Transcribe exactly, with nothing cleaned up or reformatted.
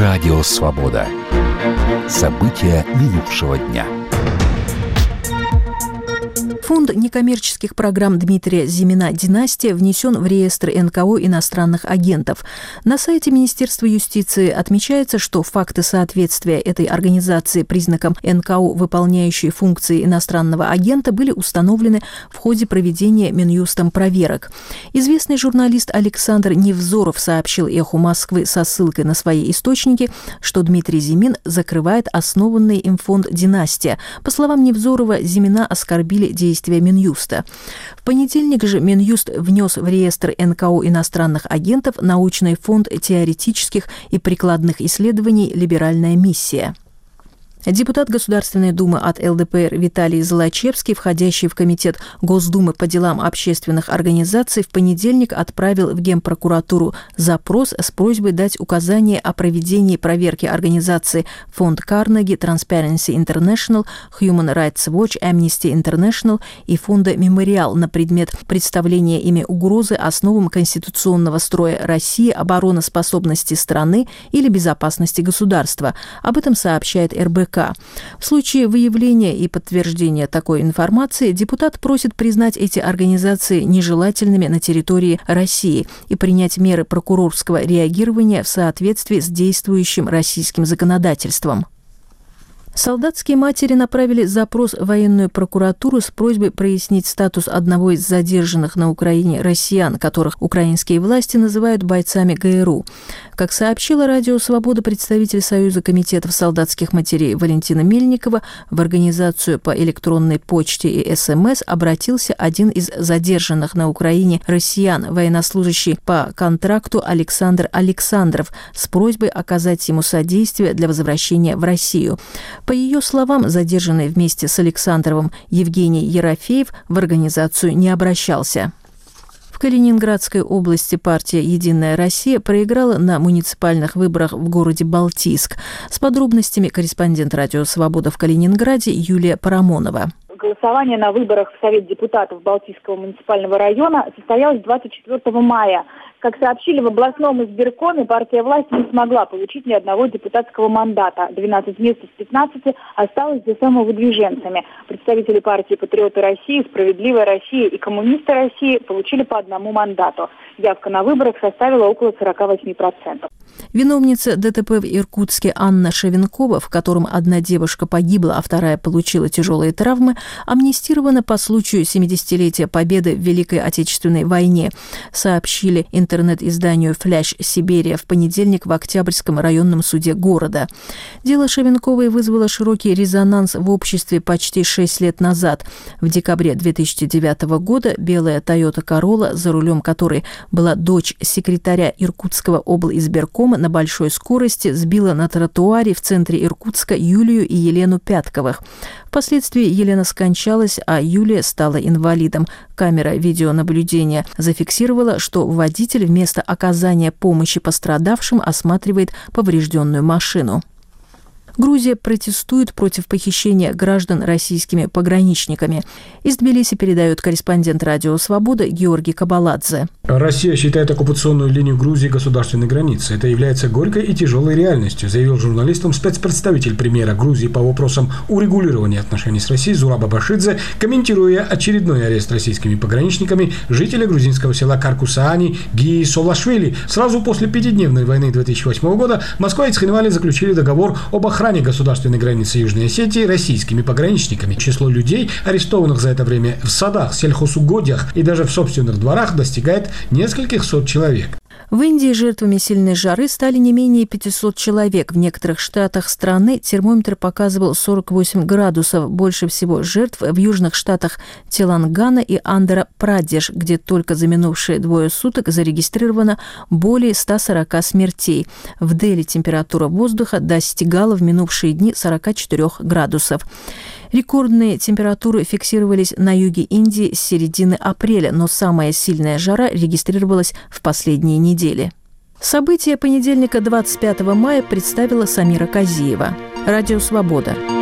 Радио «Свобода». События минувшего дня. Фонд некоммерческих программ Дмитрия Зимина «Династия» внесен в реестр эн ка о иностранных агентов. На сайте Министерства юстиции отмечается, что факты соответствия этой организации признакам эн ка о, выполняющей функции иностранного агента, были установлены в ходе проведения Минюстом проверок. Известный журналист Александр Невзоров сообщил «Эху Москвы» со ссылкой на свои источники, что Дмитрий Зимин закрывает основанный им фонд «Династия». По словам Невзорова, Зимина оскорбили действия Минюста. В понедельник же Минюст внес в реестр эн ка о иностранных агентов научный фонд теоретических и прикладных исследований «Либеральная миссия». Депутат Государственной Думы от эл дэ пэ эр Виталий Золочевский, входящий в Комитет Госдумы по делам общественных организаций, в понедельник отправил в Генпрокуратуру запрос с просьбой дать указания о проведении проверки организации Фонд Карнеги, Transparency International, Human Rights Watch, Amnesty International и Фонда Мемориал на предмет представления ими угрозы основам конституционного строя России, обороноспособности страны или безопасности государства. Об этом сообщает эр бэ ка. В случае выявления и подтверждения такой информации депутат просит признать эти организации нежелательными на территории России и принять меры прокурорского реагирования в соответствии с действующим российским законодательством. Солдатские матери направили запрос в военную прокуратуру с просьбой прояснить статус одного из задержанных на Украине россиян, которых украинские власти называют бойцами гэ эр у. Как сообщила Радио «Свобода» представитель Союза комитетов солдатских матерей Валентина Мельникова, в организацию по электронной почте и эс эм эс обратился один из задержанных на Украине россиян, военнослужащий по контракту Александр Александров, с просьбой оказать ему содействие для возвращения в Россию. По ее словам, задержанный вместе с Александровым Евгений Ерофеев в организацию не обращался. В Калининградской области партия «Единая Россия» проиграла на муниципальных выборах в городе Балтийск. С подробностями корреспондент «Радио Свобода» в Калининграде Юлия Парамонова. Голосование на выборах в Совет депутатов Балтийского муниципального района состоялось двадцать четвёртого мая. Как сообщили в областном избиркоме, партия власти не смогла получить ни одного депутатского мандата. двенадцать мест из пятнадцати осталось за самовыдвиженцами. Представители партии «Патриоты России», «Справедливая Россия» и «Коммунисты России» получили по одному мандату. Явка на выборах составила около сорок восемь процентов. Виновница дэ тэ пэ в Иркутске Анна Шевенкова, в котором одна девушка погибла, а вторая получила тяжелые травмы, амнистирована по случаю семидесятилетия Победы в Великой Отечественной войне, сообщили интернет-изданию «Фляш Сибирия» в понедельник в Октябрьском районном суде города. Дело Шевенковой вызвало широкий резонанс в обществе почти шесть лет назад. В декабре две тысячи девятого года белая Toyota Corolla, за рулем которой была дочь секретаря Иркутского облизбиркома, на большой скорости сбила на тротуаре в центре Иркутска Юлию и Елену Пятковых. Впоследствии Елена скончалась, а Юлия стала инвалидом. Камера видеонаблюдения зафиксировала, что водитель вместо оказания помощи пострадавшим осматривает поврежденную машину. Грузия протестует против похищения граждан российскими пограничниками. Из Тбилиси передает корреспондент «Радио Свобода» Георгий Кабаладзе. Россия считает оккупационную линию Грузии государственной границей. Это является горькой и тяжелой реальностью, заявил журналистам спецпредставитель премьера Грузии по вопросам урегулирования отношений с Россией Зураб Абашидзе, комментируя очередной арест российскими пограничниками жителя грузинского села Каркусаани Гии Солашвили. Сразу после пятидневной войны две тысячи восьмого года Москва и Цхинвали заключили договор об охране охране государственной границы Южной Осетии российскими пограничниками. Число людей, арестованных за это время в садах, сельхозугодьях и даже в собственных дворах, достигает нескольких сот человек. В Индии жертвами сильной жары стали не менее пятисот человек. В некоторых штатах страны термометр показывал сорок восемь градусов. Больше всего жертв в южных штатах Телангана и Андхра-Прадеш, где только за минувшие двое суток зарегистрировано более ста сорока смертей. В Дели температура воздуха достигала в минувшие дни сорока четырёх градусов. Рекордные температуры фиксировались на юге Индии с середины апреля, но самая сильная жара регистрировалась в последние недели. События понедельника двадцать пятого мая представила Самира Казиева. Радио «Свобода».